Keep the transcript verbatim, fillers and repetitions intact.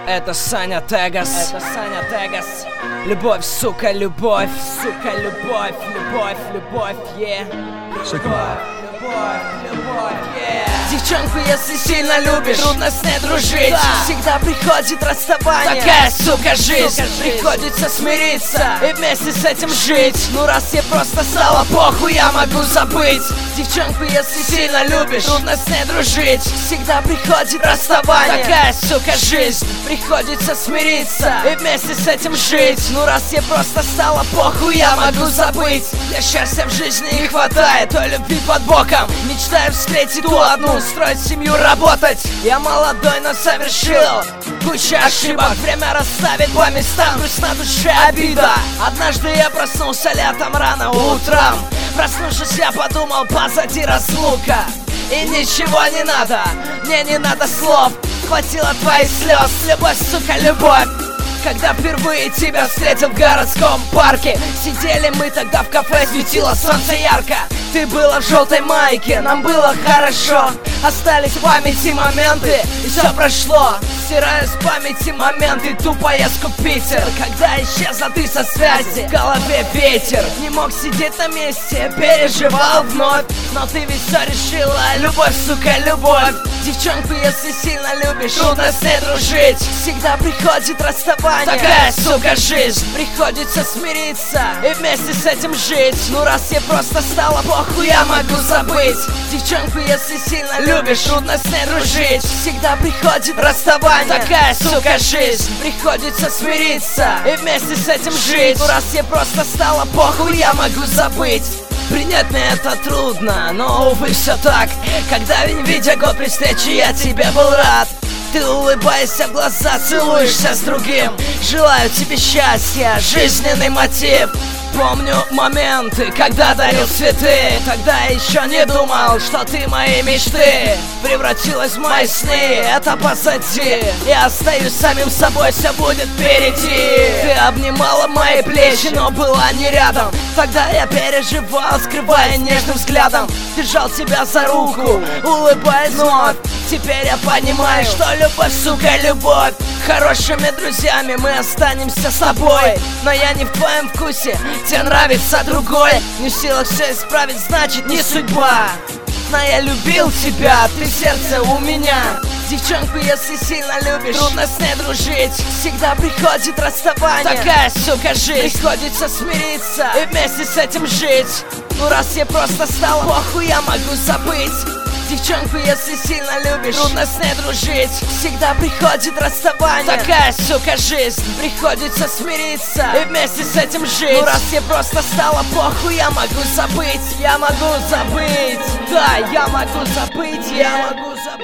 Это Саня Тегас, это Саня Тегас. Любовь, сука, любовь, сука, любовь, любовь, любовь, yeah. Любовь, любовь, любовь, yeah. Девчонку, если сильно любишь, трудно с ней дружить, да. Всегда приходит расставание, такая, сука, жизнь, сука, жизнь. Приходится смириться и вместе с этим жить. Ну раз ей просто стало похуй, я могу забыть. Девчонку, если сильно любишь, трудно с ней дружить, всегда приходит расставание, такая, сука, жизнь. Приходится смириться и вместе с этим жить. Ну раз ей просто стало похуй, я могу забыть. Для счастья в жизни не хватает той любви под боком. Мечтаю встретить ту одну, строить семью, работать. Я молодой, но совершил кучу ошибок. Время расставить по местам, грусть на душе, обида. Однажды я проснулся летом рано утром. Проснувшись, я подумал, позади разлука. И ничего не надо, мне не надо слов. Хватило твоих слез, любовь, сука, любовь. Когда впервые тебя встретил в городском парке, сидели мы тогда в кафе, светило солнце ярко. Ты была в желтой майке, нам было хорошо. Остались в памяти моменты, и все прошло. Стираю с памяти моменты, ту поездку в Питер. Когда исчезла ты со связи, в голове ветер. Не мог сидеть на месте, переживал вновь. Но ты ведь все решила, любовь, сука, любовь. Девчонку, если сильно любишь, трудно с ней дружить, всегда приходит расставание, такая, сука, жизнь. Приходится смириться и вместе с этим жить. Ну раз ей просто стало похуй, я могу забыть. Девчонку, если сильно любишь, трудно с ней дружить, всегда приходит расставание, такая, сука, жизнь. Приходится смириться и вместе с этим жить. Ну раз ей просто стало похуй, я могу забыть. Принять мне это трудно, но увы, все так. Когда видя год при встрече, я тебе был рад. Ты улыбаешься в глаза, целуешься с другим. Желаю тебе счастья, жизненный мотив. Помню моменты, когда дарил цветы. Тогда я еще не думал, что ты мои мечты превратилась в мои сны, это позади. Я остаюсь самим собой, все будет впереди. Ты обнимала мои плечи, но была не рядом. Тогда я переживал, скрывая нежным взглядом. Держал тебя за руку, улыбаясь вновь. Теперь я понимаю, что любовь, сука, любовь. Хорошими друзьями мы останемся с тобой. Но я не в твоем вкусе, тебе нравится другой. Не в силах все исправить, значит не судьба. Но я любил тебя, ты в сердце у меня. Девчонку, если сильно любишь, трудно с ней дружить, всегда приходит расставание, такая, сука, жизнь. Приходится смириться и вместе с этим жить. Ну раз ей просто стало похуй, я могу забыть. Девчонку, если сильно любишь, трудно с ней дружить, всегда приходит расставание, такая, сука, жизнь. Приходится смириться и вместе с этим жить. Ну раз ей просто стало похуй, я могу забыть. Я могу забыть, да, я могу забыть, я могу забыть.